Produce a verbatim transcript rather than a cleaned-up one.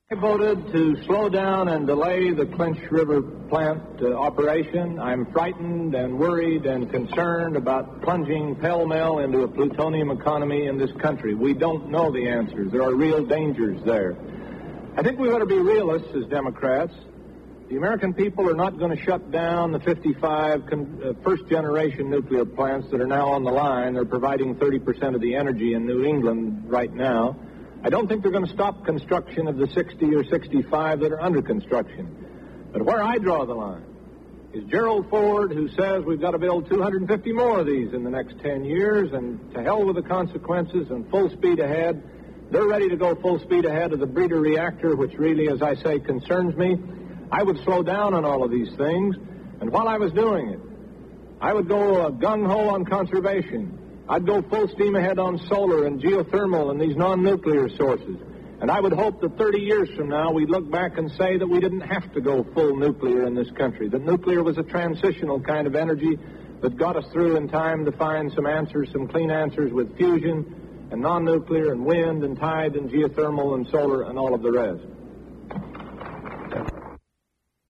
I voted to slow down and delay the Clinch River plant uh, operation. I'm frightened and worried and concerned about plunging pell-mell into a plutonium economy in this country. We don't know the answers. There are real dangers there. I think we ought to be realists as Democrats. The American people are not going to shut down the fifty-five con- uh, first-generation nuclear plants that are now on the line. They're providing thirty percent of the energy in New England right now. I don't think they're going to stop construction of the sixty or sixty-five that are under construction. But where I draw the line is Gerald Ford, who says we've got to build two hundred fifty more of these in the next ten years, and to hell with the consequences and full speed ahead. They're ready to go full speed ahead of the breeder reactor, which really, as I say, concerns me. I would slow down on all of these things, and while I was doing it, I would go uh, gung-ho on conservation. I'd go full steam ahead on solar and geothermal and these non-nuclear sources. And I would hope that thirty years from now we'd look back and say that we didn't have to go full nuclear in this country, that nuclear was a transitional kind of energy that got us through in time to find some answers, some clean answers with fusion and non-nuclear and wind and tide and geothermal and solar and all of the rest.